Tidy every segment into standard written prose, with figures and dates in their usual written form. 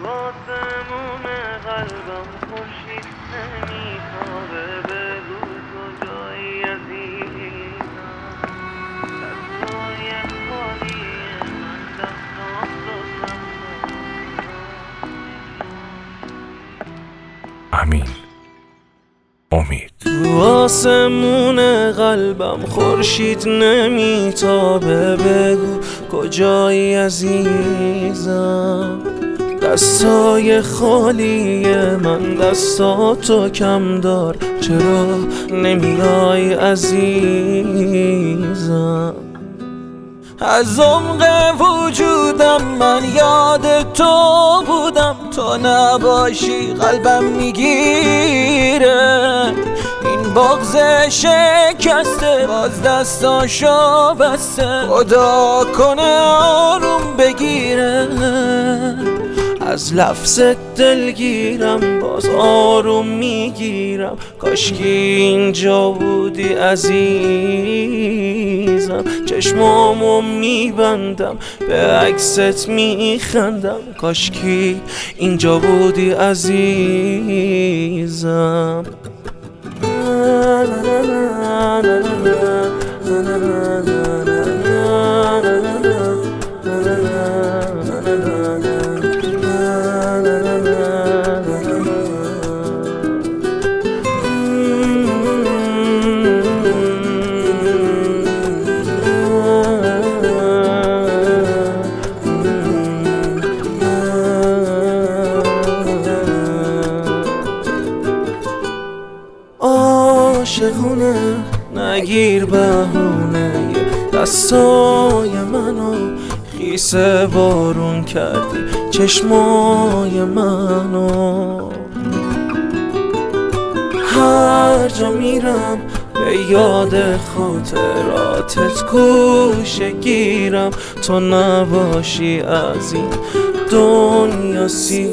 آسمون قلبم خورشید نمیتابه، بگو کجایی عزیزم. دستای خالی من دستات رو امین امید. تو آسمون قلبم خورشید نمیتابه، بگو کجایی عزیزم. دستای خالی من دستاتو کم دار، چرا نمیای عزیزم. از عمق وجودم من یاد تو بودم، تو نباشی قلبم میگیره. این بغض شکسته باز دستاشو بسته، خدا کنه آروم بگیره. از لفظت دلگیرم باز آروم میگیرم، کاشکی اینجا بودی عزیزم. چشمامو میبندم به عکست میخندم، کاشکی اینجا بودی عزیزم. عاشقونه نگیر بهونه، دستای منو خیس بارون کردی، چشمای منو. هر جا میرم به یاد خاطراتت گوشه گیرم، تو نباشی از این دنیا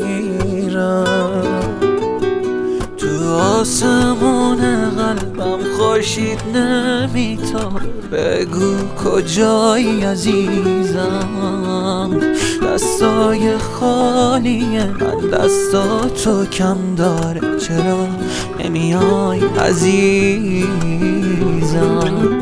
سیرم. تو آسمون قلبم خورشید نمیتابه، بگو کجایی عزیزم. دستای خالی من دستاتو کم داره، چرا نمیای عزیزم.